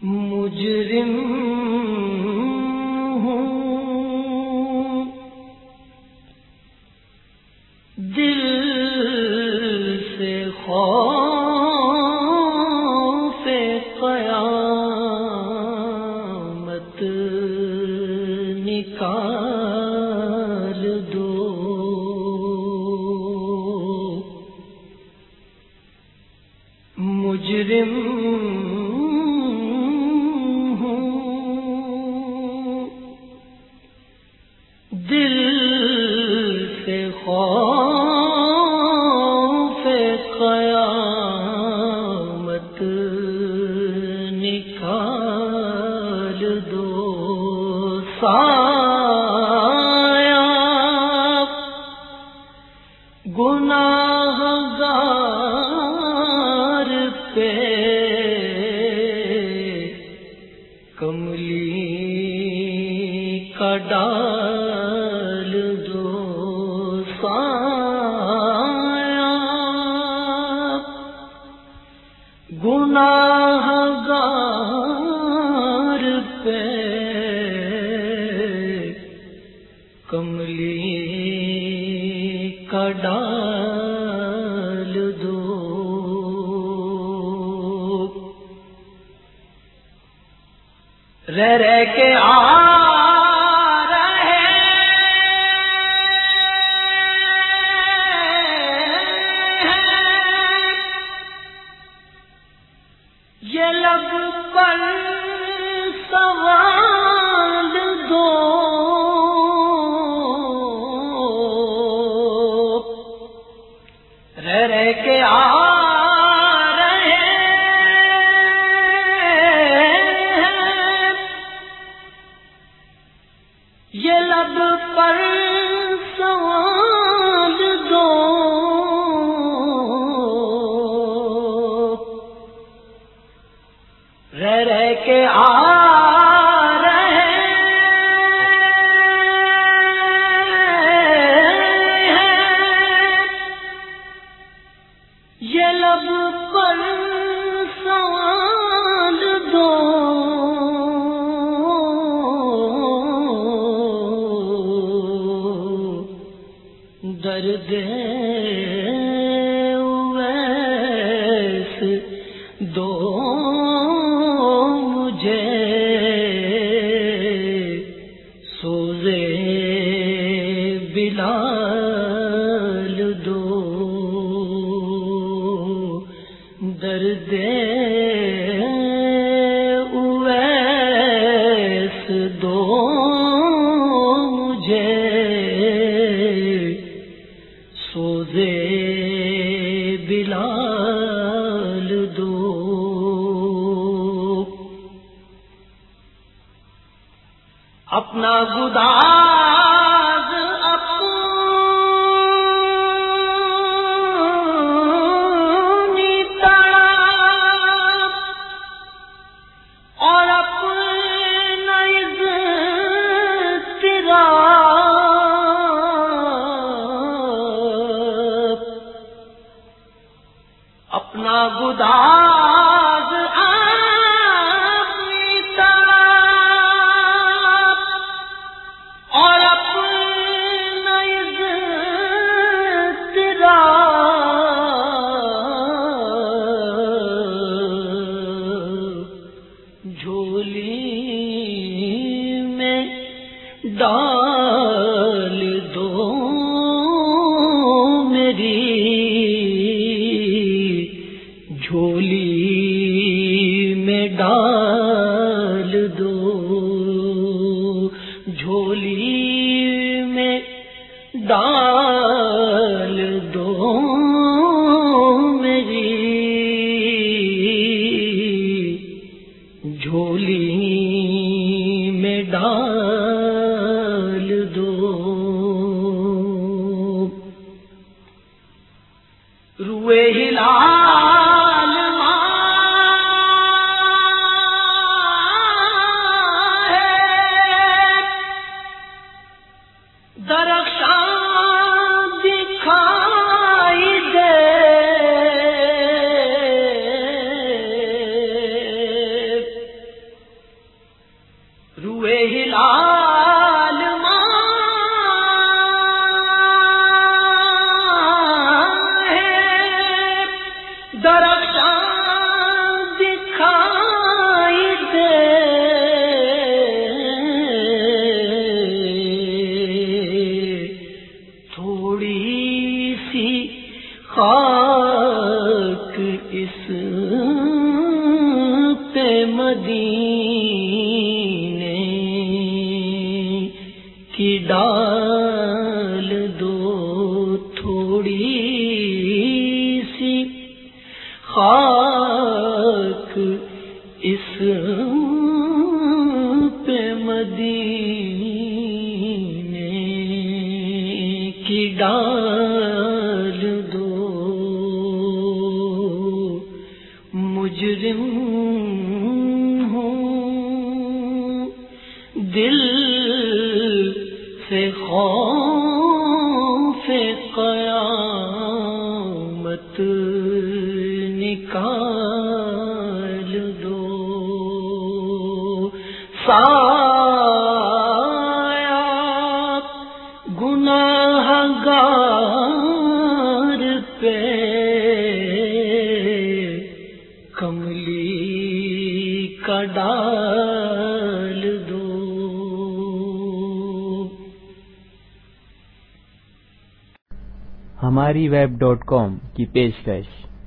مجرم ہوں دل سے خوف قیامت نکال دو، مجرم دل سے خوف قیامت نکال دو، سایہ گناہگار پہ کملی کا ڈال دو، سایہ گناہگار پہ کملی کا ڈال دو، رہ رہ کے یہ لب پر سوال دو، رہ رہ کے یہ لب پر سوال دو، رہ رہ کے یہ لب پر سوال دو، درد اویس دو مجھے، سوزے بلال دو، درد اویس دو مجھے، سوزے بلال دو، اپنا گداز اپنی تڑپ اور اپنا اضطراب، اپنا گداز اپنی طرف اور اپنا اضطراب، جھولی میں ڈال دو میری، جھولی میں ڈال دو، جھولی میں ڈال دو میری، جھولی میں ڈال دو، روئے ہلال درخشاں دکھائی دے، ہلال خاک اس پہ مدینے کی ڈال دو، تھوڑی سی خاک اس پہ مدینے کی ڈال دو، مجرم ہوں دل سے خوف قیامت نکال دو، سایہ گناہگار پہ کملی کا ڈال دو۔ ہماری web.com کی پیشکش